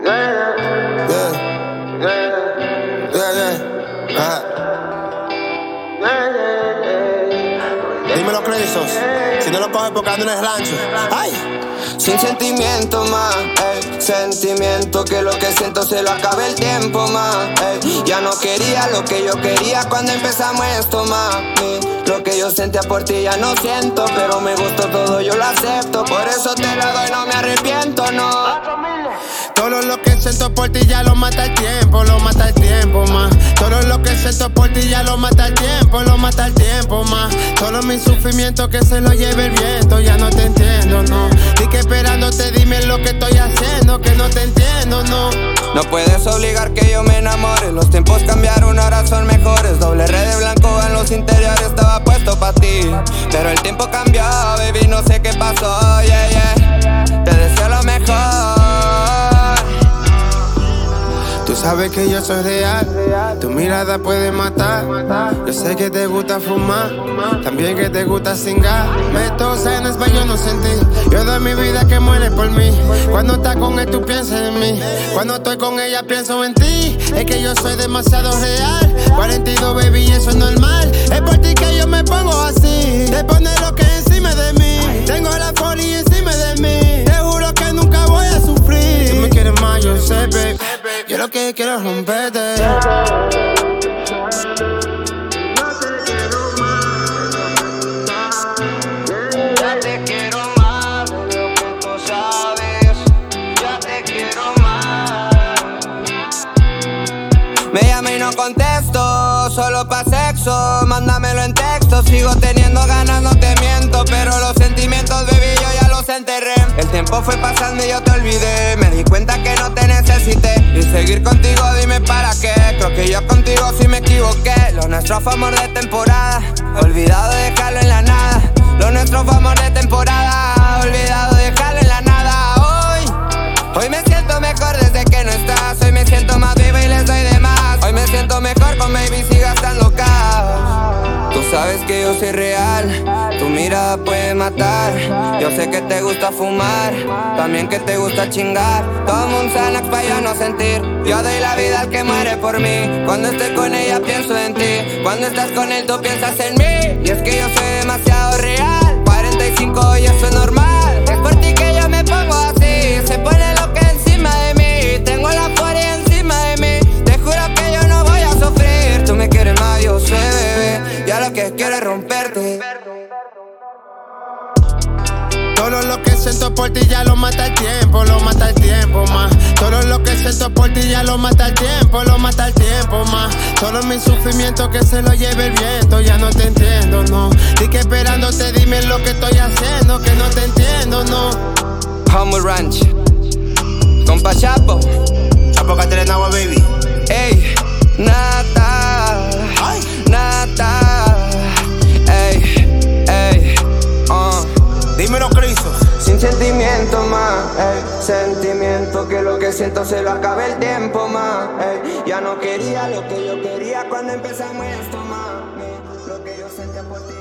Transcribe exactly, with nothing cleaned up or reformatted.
Yeah, yeah, yeah. Ah. Dímelo, Crisos. Si no lo coges porque ando en el rancho. ¡Ay! Sin sentimiento más, ey, sentimiento que lo que siento se lo acaba el tiempo más, ey. Ya no quería lo que yo quería cuando empezamos esto más. Lo que yo sentía por ti ya no siento, pero me gustó todo, yo lo acepto. Por eso te la doy, no me arrepiento, no. Todo lo que siento por ti ya lo mata el tiempo, lo mata el tiempo más. Todo lo que siento por ti ya lo mata el tiempo, lo mata el tiempo más. Solo mi sufrimiento que se lo lleve el viento, ya no te entiendo, no. Y que esperándote dime lo que estoy haciendo, que no te entiendo, no. No puedes obligar que yo me enamore, los tiempos cambiaron, ahora son mejores. Doble red de blanco en los interiores estaba puesto pa' ti, pero el tiempo cambió, baby, no sé qué pasó, yeah, yeah. Te deseo lo mejor. Tú sabes que yo soy real, tu mirada puede matar. Yo sé que te gusta fumar, también que te gusta cingar. Me tosa en español no sentir, yo doy mi vida que muere por mí. Cuando estás con él tú piensas en mí, cuando estoy con ella pienso en ti. Es que yo soy demasiado real, cuarenta y dos baby y eso es normal. Es por ti que yo me pongo así, te pones lo que encima de mí. Tengo la poli encima de mí, te juro que nunca voy a sufrir. Tú me quieres más, yo sé, babe. Yo lo que quiero es romperte. Ya te quiero más de lo que tú sabes. Ya te quiero más. Me llama y no contesto, solo pa' sexo. Mándamelo en texto, sigo teniendo ganas, no te miento. Pero los sentimientos, baby, yo ya los enterré. El tiempo fue pasando y yo te olvidé. Me di cuenta que no te necesité. Y seguir contigo, dime para qué. Creo que yo contigo sí me equivoqué. Lo nuestro fue amor de temporada, olvidado de dejarlo en la nada. Lo nuestro fue amor de temporada, olvidado de dejarlo en la nada. Hoy, hoy me siento mejor desde que no estás. Hoy me siento más vivo y les doy de más. Hoy me siento mejor con baby si gastando cash. Tú sabes que yo soy real, tu mirada puede matar. Yo sé que te gusta fumar, también que te gusta chingar. Tomo un Xanax pa' yo no sentir. Yo doy la vida al que muere por mí. Cuando estoy con ella pienso en ti, cuando estás con él tú piensas en mí. Y es que yo soy demasiado real, cuarenta y cinco y eso es normal. Es por ti que yo me pongo así, se pone lo que encima de mí. Tengo la furia encima de mí, te juro que yo no voy a sufrir. Tú me quieres más, yo sé, bebé, ya lo que quiero es romperte. Todo lo que siento por ti ya lo mata el tiempo, lo mata el tiempo más. Todo lo que siento por ti ya lo mata el tiempo, lo mata el tiempo más. Solo mi sufrimiento que se lo lleve el viento, ya no te entiendo, no. Y que esperándote dime lo que estoy haciendo, que no te entiendo, no. Homo Ranch, compa Chapo, Chapo Catrenagua, baby. ey, nata, nata, ey, ey, uh. Dímelo, Crisos. Sin sentimiento más, ey, sentimiento que lo que siento se lo acaba el tiempo más, ey. Ya no quería lo que yo quería cuando empezamos esto más, ey. Lo que yo sentía por ti.